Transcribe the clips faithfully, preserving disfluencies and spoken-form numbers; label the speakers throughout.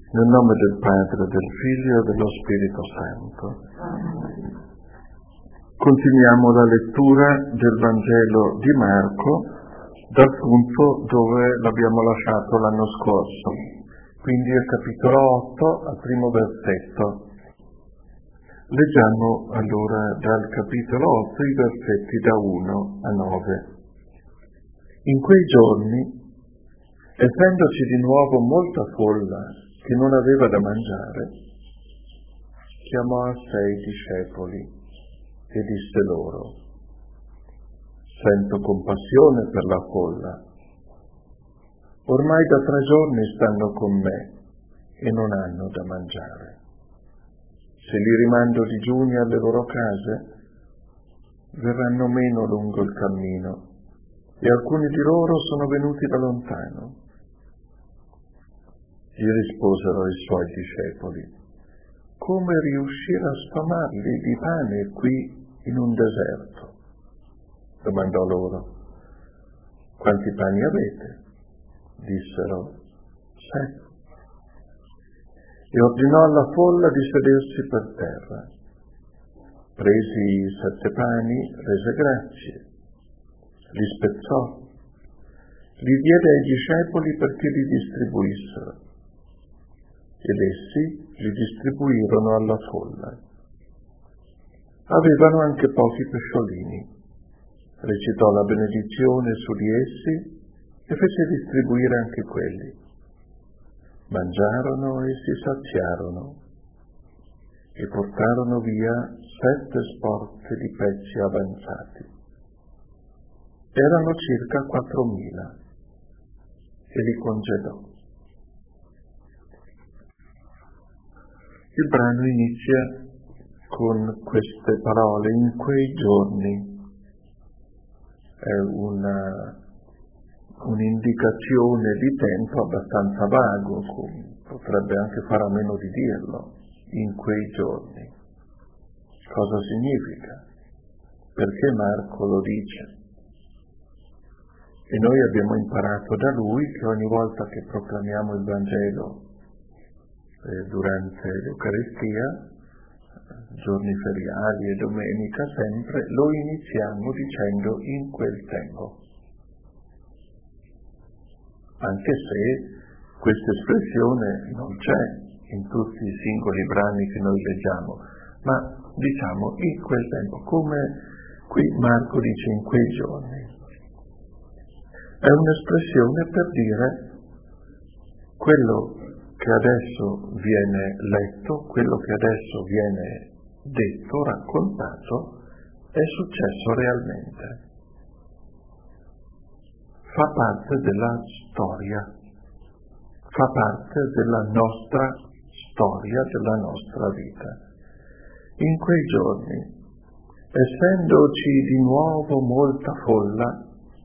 Speaker 1: Nel nome del Padre, del Figlio e dello Spirito Santo. Continuiamo la lettura del Vangelo di Marco dal punto dove l'abbiamo lasciato l'anno scorso, quindi il capitolo otto al primo versetto. Leggiamo allora dal capitolo otto i versetti da uno a nove. In quei giorni, essendoci di nuovo molta folla che non aveva da mangiare, chiamò a sé i discepoli e disse loro: sento compassione per la folla. Ormai da tre giorni stanno con me e non hanno da mangiare. Se li rimando digiuni alle loro case, verranno meno lungo il cammino e alcuni di loro sono venuti da lontano. Gli risposero i suoi discepoli: come riuscire a sfamarli di pane qui in un deserto? Domandò loro: quanti pani avete? Dissero: sette. E ordinò alla folla di sedersi per terra. Presi i sette pani, rese grazie, li spezzò, li diede ai discepoli perché li distribuissero. Ed essi li distribuirono alla folla. Avevano anche pochi pesciolini. Recitò la benedizione su di essi e fece distribuire anche quelli. Mangiarono e si saziarono e portarono via sette sporte di pezzi avanzati. Erano circa quattromila e li congedò. Il brano inizia con queste parole: in quei giorni. È una, un'indicazione di tempo abbastanza vago, potrebbe anche fare a meno di dirlo. In quei giorni. Cosa significa? Perché Marco lo dice? E noi abbiamo imparato da lui che ogni volta che proclamiamo il Vangelo durante l'Eucaristia, giorni feriali e domenica sempre, lo iniziamo dicendo in quel tempo. Anche se questa espressione non c'è in tutti i singoli brani che noi leggiamo, ma diciamo in quel tempo, come qui Marco dice in quei giorni. È un'espressione per dire quello che adesso viene letto, quello che adesso viene detto, raccontato, è successo realmente. Fa parte della storia, fa parte della nostra storia, della nostra vita. In quei giorni, essendoci di nuovo molta folla,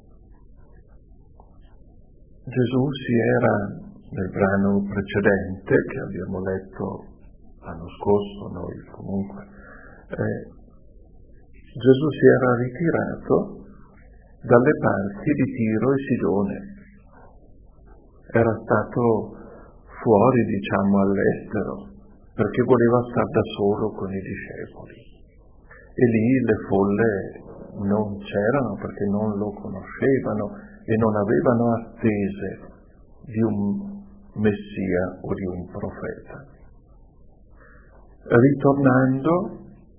Speaker 1: Gesù si era, nel brano precedente che abbiamo letto l'anno scorso, noi comunque, eh, Gesù si era ritirato dalle parti di Tiro e Sidone. Era stato fuori, diciamo, all'estero, perché voleva stare da solo con i discepoli. E lì le folle non c'erano perché non lo conoscevano e non avevano attese di un Messia o di un profeta. Ritornando,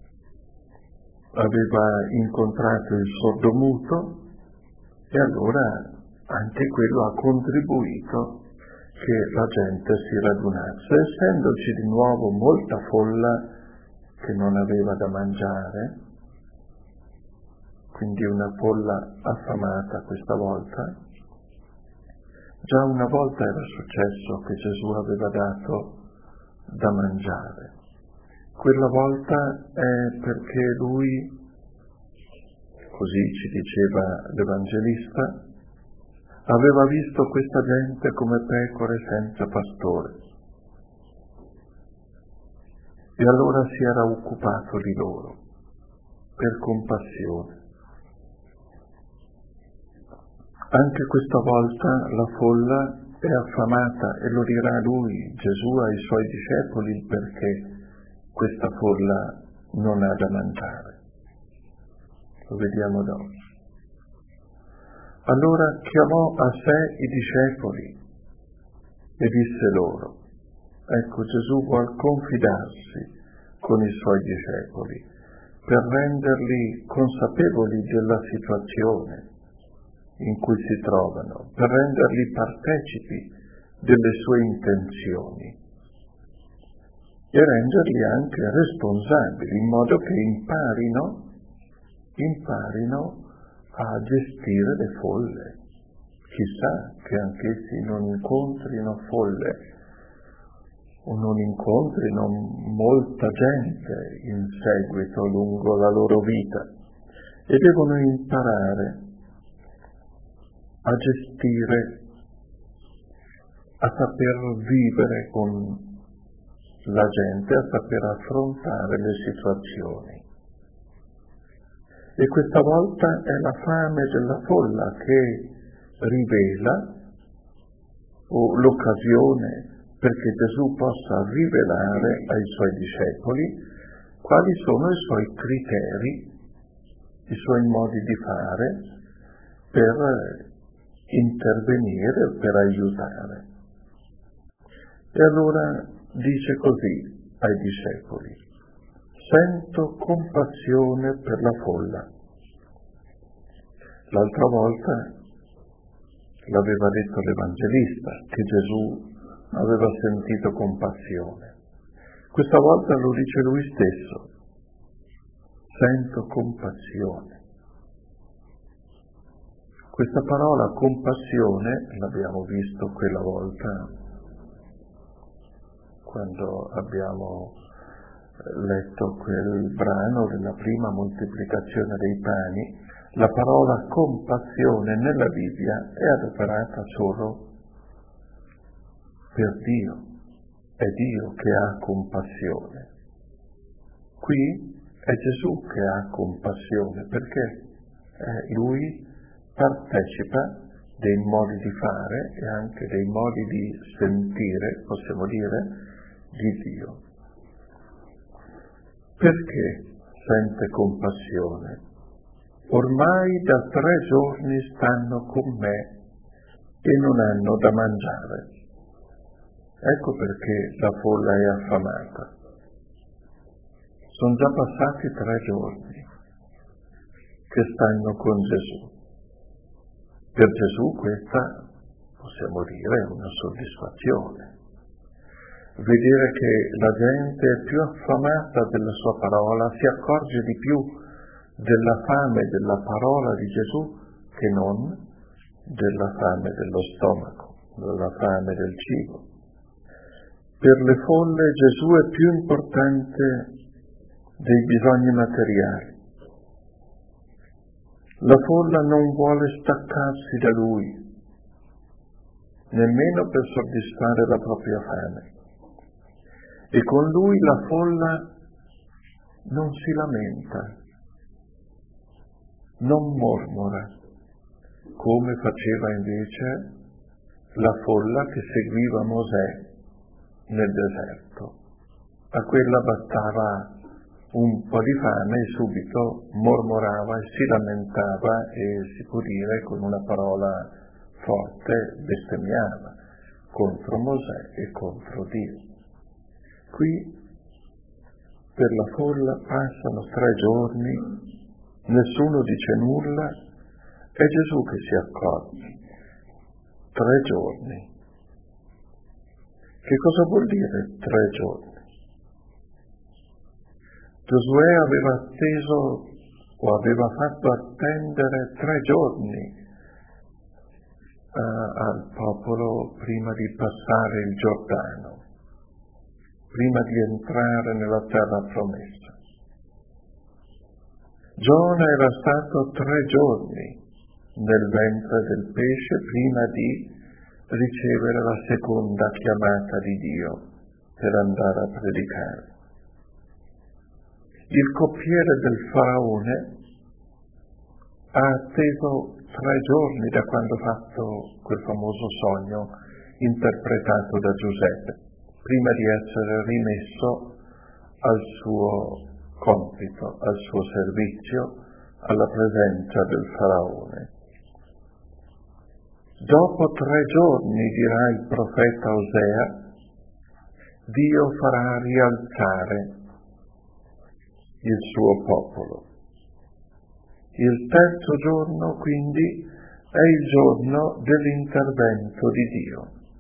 Speaker 1: aveva incontrato il sordomuto e allora anche quello ha contribuito che la gente si radunasse. Essendoci di nuovo molta folla che non aveva da mangiare, quindi una folla affamata questa volta. Già una volta era successo che Gesù aveva dato da mangiare. Quella volta è perché lui, così ci diceva l'Evangelista, aveva visto questa gente come pecore senza pastore. E allora si era occupato di loro, per compassione. Anche questa volta la folla è affamata e lo dirà lui, Gesù, ai suoi discepoli il perché questa folla non ha da mangiare. Lo vediamo dopo. Allora chiamò a sé i discepoli e disse loro, ecco, Gesù vuol confidarsi con i suoi discepoli per renderli consapevoli della situazione in cui si trovano, per renderli partecipi delle sue intenzioni e renderli anche responsabili, in modo che imparino, imparino a gestire le folle. Chissà che anch'essi non incontrino folle o non incontrino molta gente in seguito lungo la loro vita e devono imparare a gestire, a saper vivere con la gente, a saper affrontare le situazioni. E questa volta è la fame della folla che rivela, o l'occasione perché Gesù possa rivelare ai suoi discepoli quali sono i suoi criteri, i suoi modi di fare per intervenire, per aiutare. E allora dice così ai discepoli, sento compassione per la folla. L'altra volta l'aveva detto l'Evangelista, che Gesù aveva sentito compassione. Questa volta lo dice lui stesso, sento compassione. Questa parola compassione, l'abbiamo visto quella volta, quando abbiamo letto quel brano della prima moltiplicazione dei pani, la parola compassione nella Bibbia è adoperata solo per Dio, è Dio che ha compassione. Qui è Gesù che ha compassione, perché eh, Lui partecipa dei modi di fare e anche dei modi di sentire, possiamo dire, di Dio. Perché sente compassione? Ormai da tre giorni stanno con me e non hanno da mangiare. Ecco perché la folla è affamata. Sono già passati tre giorni che stanno con Gesù. Per Gesù questa, possiamo dire, è una soddisfazione. Vedere che la gente è più affamata della sua parola, si accorge di più della fame della parola di Gesù che non della fame dello stomaco, della fame del cibo. Per le folle Gesù è più importante dei bisogni materiali. La folla non vuole staccarsi da Lui, nemmeno per soddisfare la propria fame. E con Lui la folla non si lamenta, non mormora, come faceva invece la folla che seguiva Mosè nel deserto. A quella bastava un po' di fame e subito mormorava e si lamentava e si può dire con una parola forte bestemmiava contro Mosè e contro Dio. Qui per la folla passano tre giorni, nessuno dice nulla, è Gesù che si accorge. Tre giorni. Che cosa vuol dire tre giorni? Giosuè aveva atteso o aveva fatto attendere tre giorni uh, al popolo prima di passare il Giordano, prima di entrare nella terra promessa. Giona era stato tre giorni nel ventre del pesce prima di ricevere la seconda chiamata di Dio per andare a predicare. Il coppiere del faraone ha atteso tre giorni da quando ha fatto quel famoso sogno interpretato da Giuseppe, prima di essere rimesso al suo compito, al suo servizio, alla presenza del faraone. Dopo tre giorni, dirà il profeta Osea, Dio farà rialzare il suo popolo. Il terzo giorno, quindi, è il giorno dell'intervento di Dio.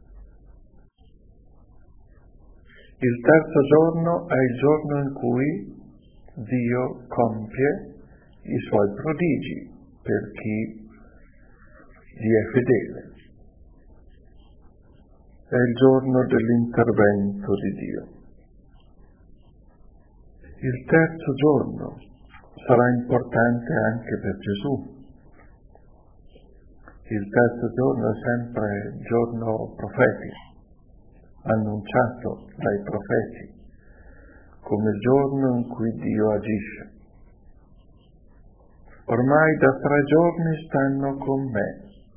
Speaker 1: Il terzo giorno è il giorno in cui Dio compie i suoi prodigi per chi gli è fedele. È il giorno dell'intervento di Dio. Il terzo giorno sarà importante anche per Gesù. Il terzo giorno è sempre il giorno profetico, annunciato dai profeti, come il giorno in cui Dio agisce. Ormai da tre giorni stanno con me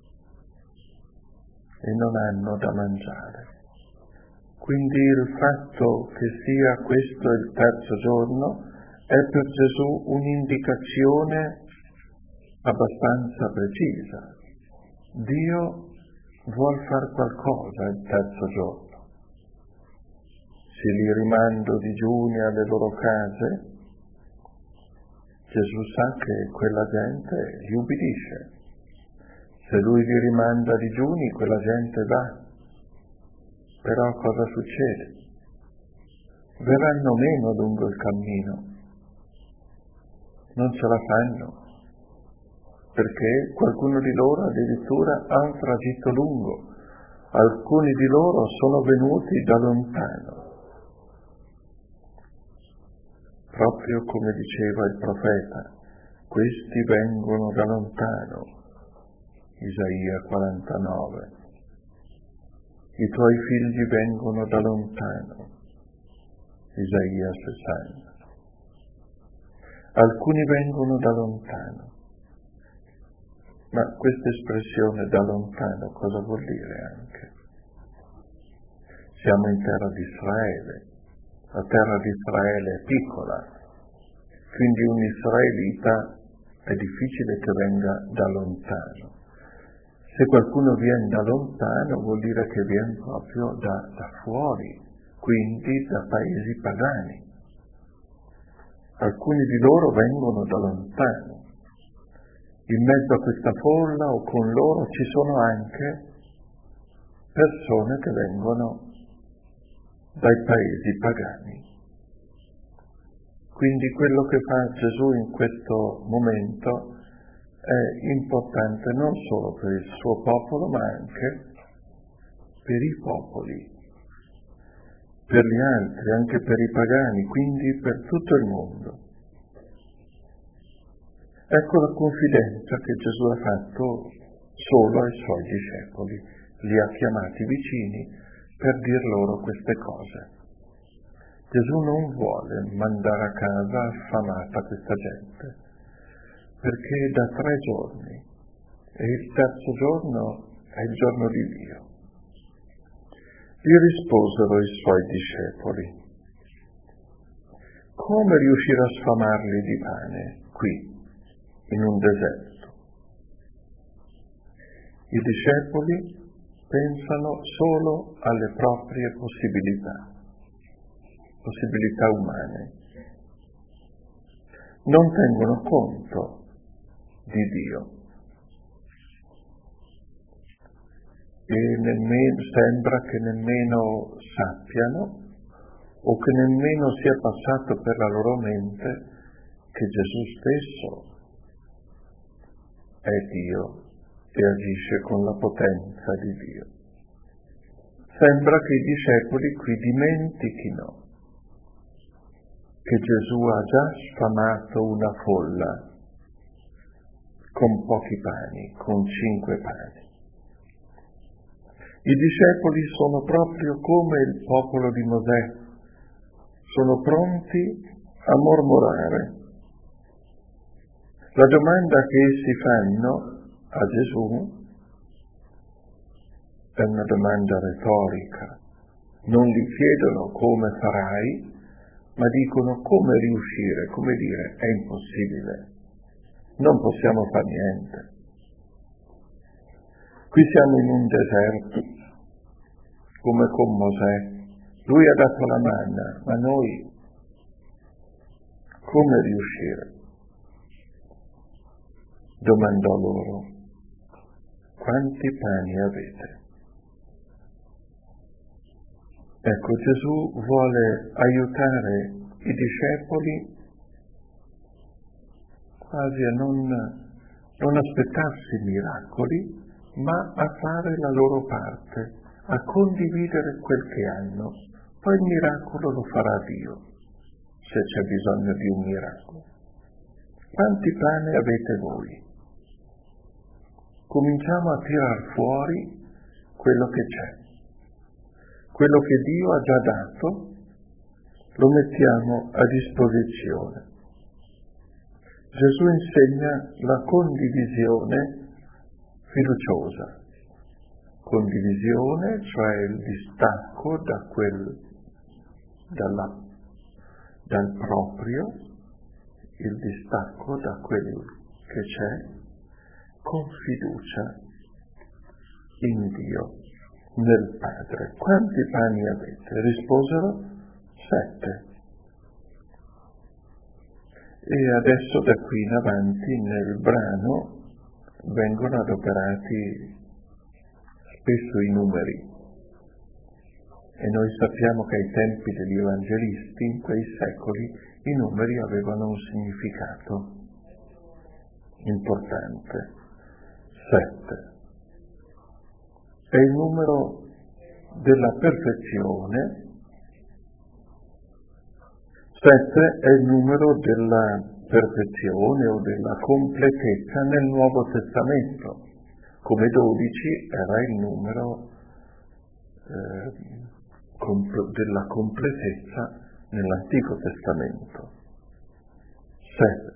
Speaker 1: e non hanno da mangiare. Quindi il fatto che sia questo il terzo giorno è per Gesù un'indicazione abbastanza precisa. Dio vuol fare qualcosa il terzo giorno. Se li rimando digiuni alle loro case, Gesù sa che quella gente gli ubbidisce. Se lui li rimanda digiuni, quella gente va. Però cosa succede? Verranno meno lungo il cammino. Non ce la fanno. Perché qualcuno di loro addirittura ha un tragitto lungo, alcuni di loro sono venuti da lontano. Proprio come diceva il profeta, questi vengono da lontano, Isaia quarantanove. I tuoi figli vengono da lontano, Isaia sessanta. Alcuni vengono da lontano. Ma questa espressione da lontano cosa vuol dire anche? Siamo in terra di Israele, la terra di Israele è piccola, quindi un israelita è difficile che venga da lontano. Se qualcuno viene da lontano vuol dire che viene proprio da, da fuori, quindi da paesi pagani. Alcuni di loro vengono da lontano. In mezzo a questa folla o con loro ci sono anche persone che vengono dai paesi pagani. Quindi quello che fa Gesù in questo momento è importante non solo per il suo popolo, ma anche per i popoli, per gli altri, anche per i pagani, quindi per tutto il mondo. Ecco la confidenza che Gesù ha fatto solo ai suoi discepoli, li ha chiamati vicini per dir loro queste cose. Gesù non vuole mandare a casa affamata questa gente, perché da tre giorni, e il terzo giorno è il giorno di Dio. Gli risposero i suoi discepoli: come riuscire a sfamarli di pane qui, in un deserto? I discepoli pensano solo alle proprie possibilità, possibilità umane. Non tengono conto di Dio. E nemmeno, sembra che nemmeno sappiano o che nemmeno sia passato per la loro mente che Gesù stesso è Dio e agisce con la potenza di Dio. Sembra che i discepoli qui dimentichino che Gesù ha già sfamato una folla con pochi pani, con cinque pani. I discepoli sono proprio come il popolo di Mosè, sono pronti a mormorare. La domanda che essi fanno a Gesù è una domanda retorica. Non gli chiedono come farai, ma dicono come riuscire, come dire, è impossibile, non possiamo fare niente. Qui siamo in un deserto, come con Mosè. Lui ha dato la manna, ma noi come riuscire? Domandò loro, quanti pani avete? Ecco, Gesù vuole aiutare i discepoli quasi a non, non aspettarsi miracoli, ma a fare la loro parte, a condividere quel che hanno. Poi il miracolo lo farà Dio, se c'è bisogno di un miracolo. Quanti pane avete voi? Cominciamo a tirar fuori quello che c'è. Quello che Dio ha già dato lo mettiamo a disposizione. Gesù insegna la condivisione fiduciosa. Condivisione, cioè il distacco da quel, dalla, dal proprio, il distacco da quello che c'è, con fiducia in Dio, nel Padre. Quanti pani avete? Risposero sette. E adesso da qui in avanti nel brano vengono adoperati spesso i numeri. E noi sappiamo che ai tempi degli evangelisti, in quei secoli, i numeri avevano un significato importante. Sette. È il numero della perfezione. Sette è il numero della perfezione o della completezza nel Nuovo Testamento, come dodici era il numero eh, comp- della completezza nell'Antico Testamento. Sette.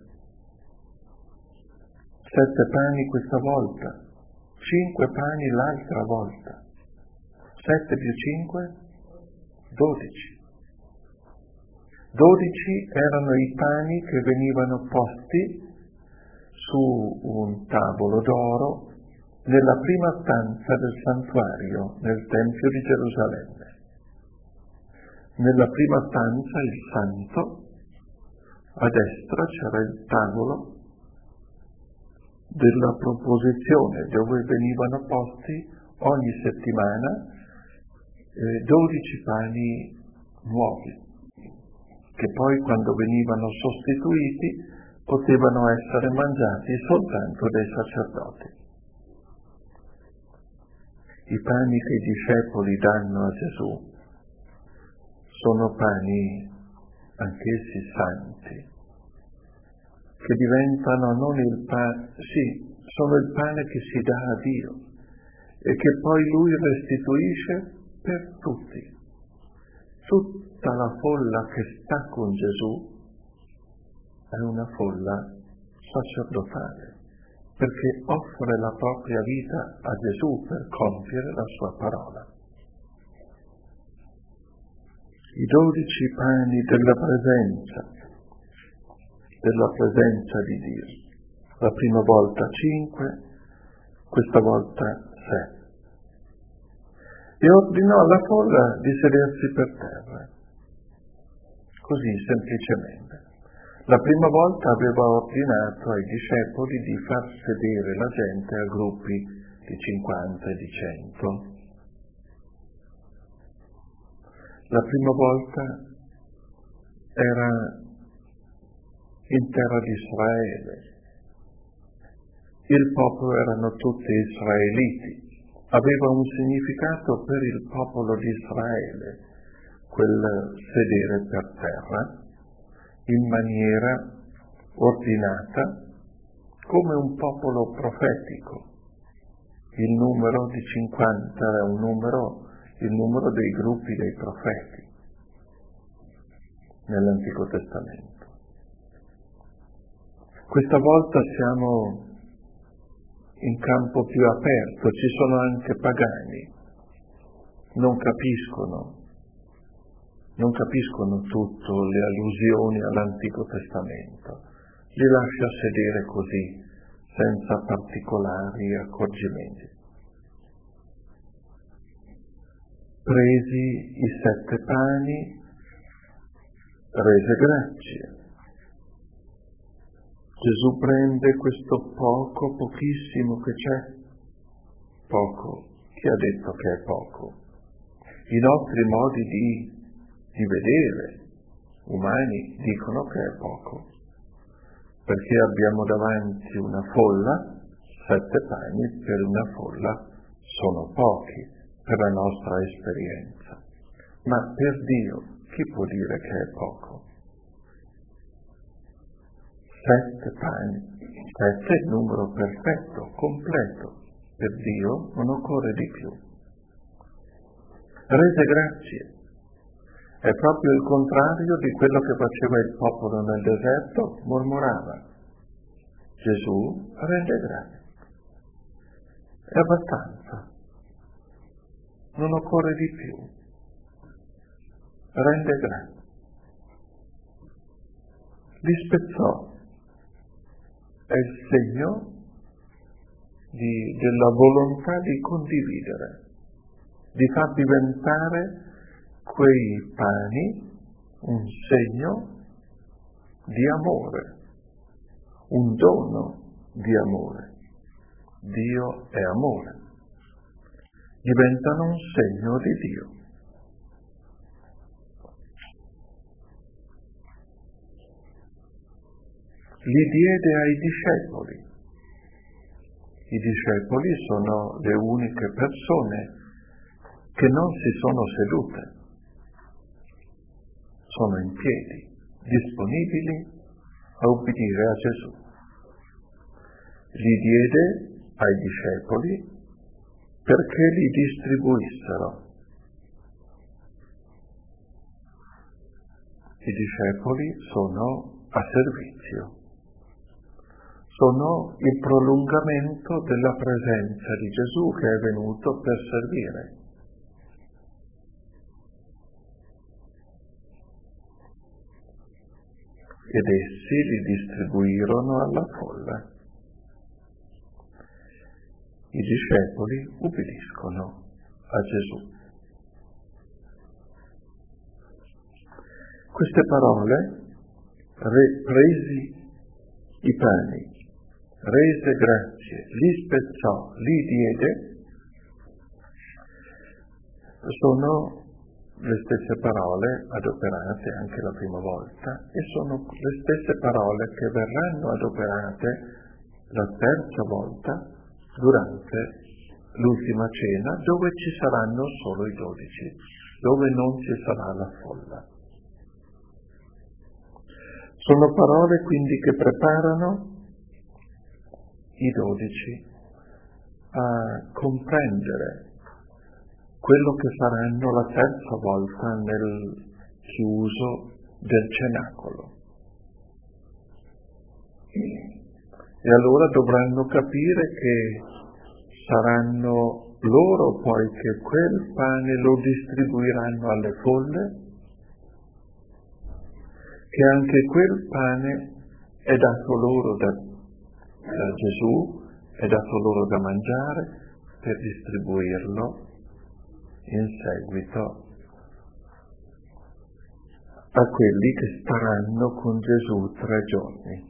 Speaker 1: Sette pani questa volta, cinque pani l'altra volta. Sette più cinque? Dodici. Dodici erano i pani che venivano posti su un tavolo d'oro nella prima stanza del santuario, nel Tempio di Gerusalemme. Nella prima stanza, il santo, a destra c'era il tavolo della proposizione, dove venivano posti ogni settimana eh, dodici pani nuovi, che poi quando venivano sostituiti potevano essere mangiati soltanto dai sacerdoti. I pani che i discepoli danno a Gesù sono pani anch'essi santi, che diventano non il pane, sì, sono il pane che si dà a Dio e che poi Lui restituisce per tutti. Tutta la folla che sta con Gesù è una folla sacerdotale, perché offre la propria vita a Gesù per compiere la sua parola. I dodici pani della presenza, della presenza di Dio. La prima volta cinque, questa volta sette. E ordinò alla folla di sedersi per terra, così semplicemente. La prima volta aveva ordinato ai discepoli di far sedere la gente a gruppi di cinquanta e di cento. La prima volta era in terra di Israele. Il popolo erano tutti israeliti. Aveva un significato per il popolo di Israele, quel sedere per terra, in maniera ordinata, come un popolo profetico. Il numero di cinquanta è un numero, il numero dei gruppi dei profeti nell'Antico Testamento. Questa volta siamo in campo più aperto, ci sono anche pagani, non capiscono, non capiscono tutto le allusioni all'Antico Testamento, li lascia sedere così, senza particolari accorgimenti. Presi i sette pani, rese grazie. Gesù prende questo poco, pochissimo che c'è, poco, chi ha detto che è poco? I nostri modi di, di vedere umani dicono che è poco, perché abbiamo davanti una folla, sette pani per una folla sono pochi per la nostra esperienza, ma per Dio chi può dire che è poco? Sette pani, sette è il numero perfetto, completo, per Dio non occorre di più. Rese grazie, è proprio il contrario di quello che faceva il popolo nel deserto, mormorava. Gesù rende grazie, è abbastanza, non occorre di più, rende grazie. Li spezzò, è il segno di, della volontà di condividere, di far diventare quei pani un segno di amore, un dono di amore. Dio è amore. Diventano un segno di Dio. Li diede ai discepoli. I discepoli sono le uniche persone che non si sono sedute, sono in piedi, disponibili a obbedire a Gesù. Li diede ai discepoli perché li distribuissero. I discepoli sono a servizio, sono il prolungamento della presenza di Gesù che è venuto per servire. Ed essi li distribuirono alla folla. I discepoli ubbidiscono a Gesù. Queste parole, re, presi i pani, rese grazie, li spezzò, li diede, sono le stesse parole adoperate anche la prima volta e sono le stesse parole che verranno adoperate la terza volta durante l'ultima cena, dove ci saranno solo i dodici, dove non ci sarà la folla. Sono parole quindi che preparano i dodici a comprendere quello che saranno la terza volta nel chiuso del cenacolo. E allora dovranno capire che saranno loro poi che quel pane lo distribuiranno alle folle, che anche quel pane è dato loro da, da Gesù, è dato loro da mangiare per distribuirlo in seguito a quelli che staranno con Gesù tre giorni,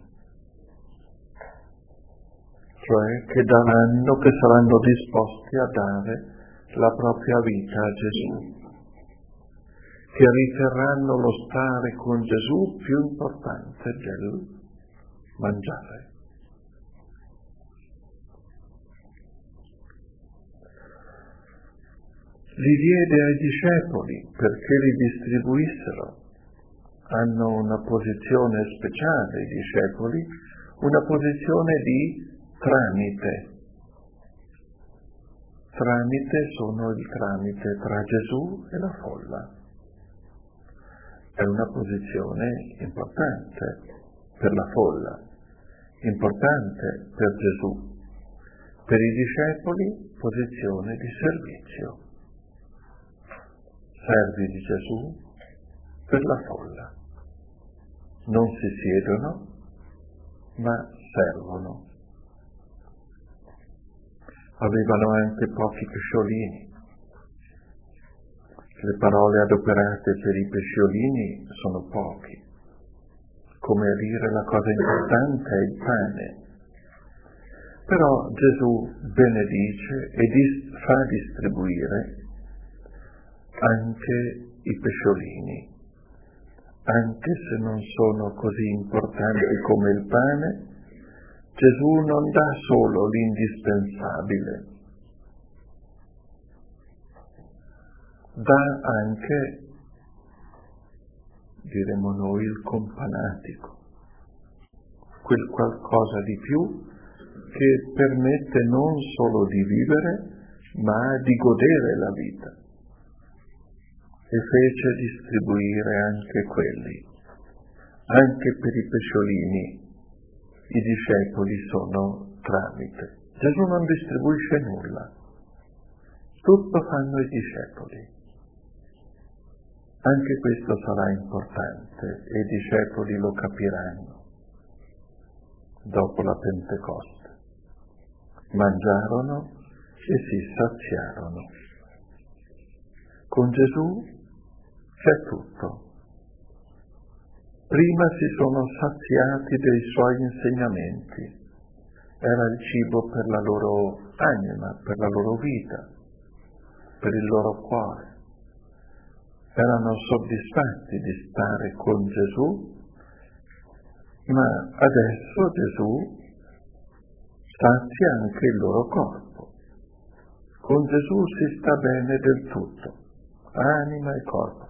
Speaker 1: cioè che daranno, che saranno disposti a dare la propria vita a Gesù, che riterranno lo stare con Gesù più importante del mangiare. Li diede ai discepoli perché li distribuissero. Hanno una posizione speciale i discepoli, una posizione di tramite. Tramite sono il tramite tra Gesù e la folla. È una posizione importante per la folla, importante per Gesù. Per i discepoli posizione di servizio. servi di Gesù per la folla. Non si siedono, ma servono. Avevano anche pochi pesciolini. Le parole adoperate per i pesciolini sono pochi. Come a dire, la cosa importante è il pane. Però Gesù benedice e dis- fa distribuire anche i pesciolini, anche se non sono così importanti come il pane. Gesù non dà solo l'indispensabile, dà anche, diremmo noi, il companatico, quel qualcosa di più che permette non solo di vivere, ma di godere la vita. E fece distribuire anche quelli. Anche per i pesciolini i discepoli sono tramite. Gesù non distribuisce nulla, tutto fanno i discepoli. Anche questo sarà importante e i discepoli lo capiranno dopo la Pentecoste. Mangiarono e si saziarono. Con Gesù c'è tutto. Prima si sono saziati dei suoi insegnamenti. Era il cibo per la loro anima, per la loro vita, per il loro cuore. Erano soddisfatti di stare con Gesù, ma adesso Gesù sazia anche il loro corpo. Con Gesù si sta bene del tutto, anima e corpo.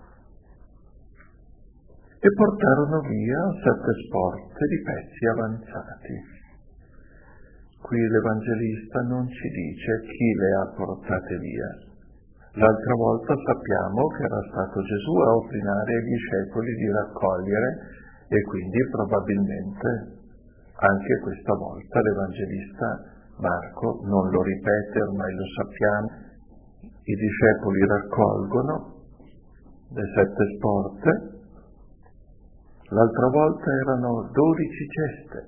Speaker 1: E portarono via sette sporte di pezzi avanzati. Qui l'Evangelista non ci dice chi le ha portate via. L'altra volta sappiamo che era stato Gesù a ordinare ai discepoli di raccogliere e quindi probabilmente anche questa volta l'Evangelista Marco non lo ripete, ormai lo sappiamo. I discepoli raccolgono le sette sporte. L'altra volta erano dodici ceste,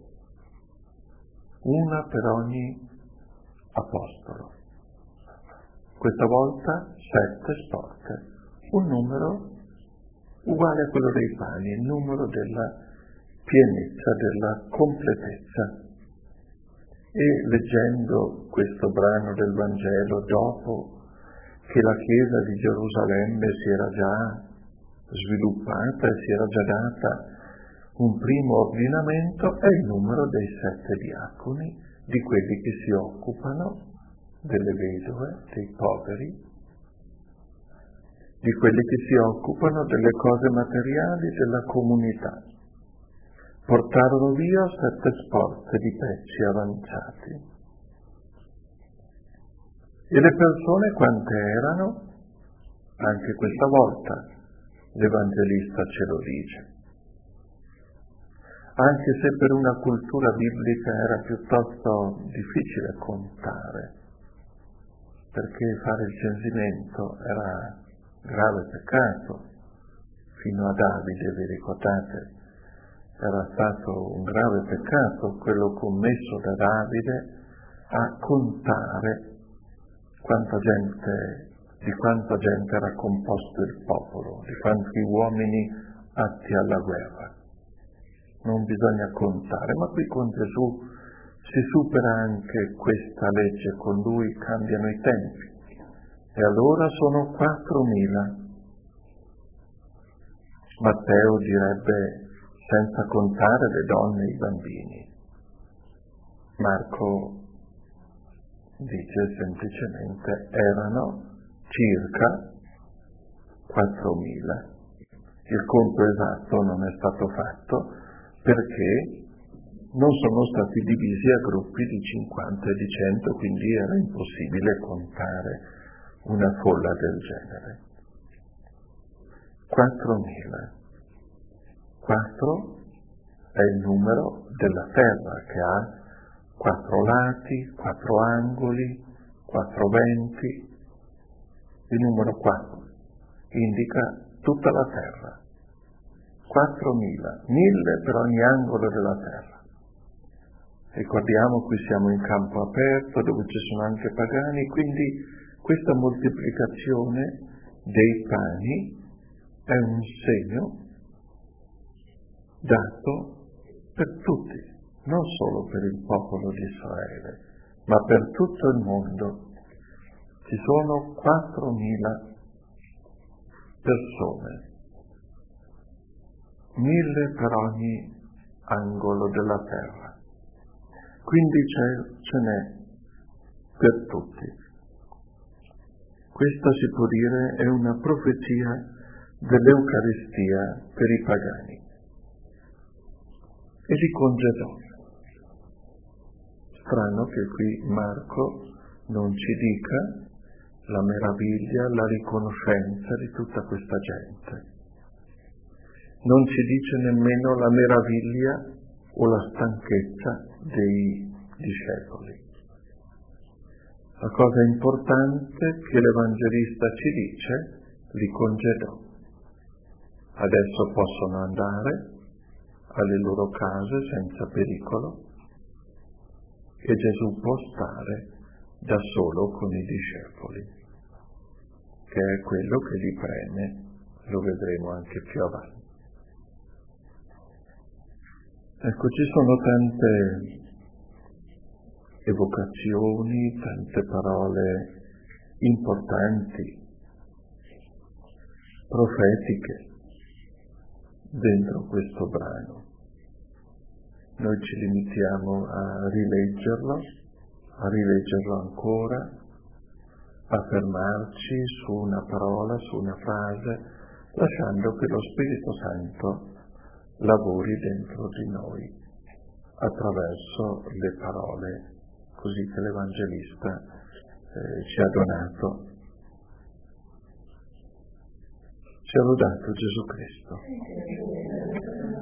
Speaker 1: una per ogni apostolo. Questa volta sette sporte, un numero uguale a quello dei pani, il numero della pienezza, della completezza. E leggendo questo brano del Vangelo, dopo che la Chiesa di Gerusalemme si era già sviluppata e si era già data un primo ordinamento, è il numero dei sette diaconi, di quelli che si occupano delle vedove, dei poveri, di quelli che si occupano delle cose materiali della comunità. Portarono via sette sporte di pezzi avanzati. E le persone quante erano? Anche questa volta l'Evangelista ce lo dice. Anche se per una cultura biblica era piuttosto difficile contare, perché fare il censimento era grave peccato. Fino a Davide, vi ricordate, era stato un grave peccato quello commesso da Davide a contare quanta gente, di quanta gente era composto il popolo, di quanti uomini atti alla guerra. Non bisogna contare, ma qui con Gesù si supera anche questa legge, con Lui cambiano i tempi. E allora sono quattromila. Matteo direbbe senza contare le donne e i bambini. Marco dice semplicemente erano circa quattromila. Il conto esatto non è stato fatto perché non sono stati divisi a gruppi di cinquanta e di cento, quindi era impossibile contare una folla del genere. quattromila. quattro è il numero della terra che ha quattro lati, quattro angoli, quattro venti, il numero quattro. indica tutta la terra. quattromila, mille per ogni angolo della terra. Ricordiamo, qui siamo in campo aperto dove ci sono anche pagani, quindi questa moltiplicazione dei pani è un segno dato per tutti, non solo per il popolo di Israele, ma per tutto il mondo. Ci sono quattromila persone, mille per ogni angolo della terra. Quindi c'è, ce n'è per tutti. Questa si può dire è una profezia dell'Eucaristia per i pagani. E li congedò. Strano che qui Marco non ci dica la meraviglia, la riconoscenza di tutta questa gente. Non ci dice nemmeno la meraviglia o la stanchezza dei discepoli. La cosa importante che l'Evangelista ci dice, li congedò. Adesso possono andare alle loro case senza pericolo e Gesù può stare da solo con i discepoli, che è quello che li preme, lo vedremo anche più avanti. Ecco, ci sono tante evocazioni, tante parole importanti, profetiche, dentro questo brano. Noi ci limitiamo a rileggerlo, a rileggerlo ancora, a fermarci su una parola, su una frase, lasciando che lo Spirito Santo lavori dentro di noi attraverso le parole così che l'Evangelista eh, ci ha donato. Sia lodato Gesù Cristo.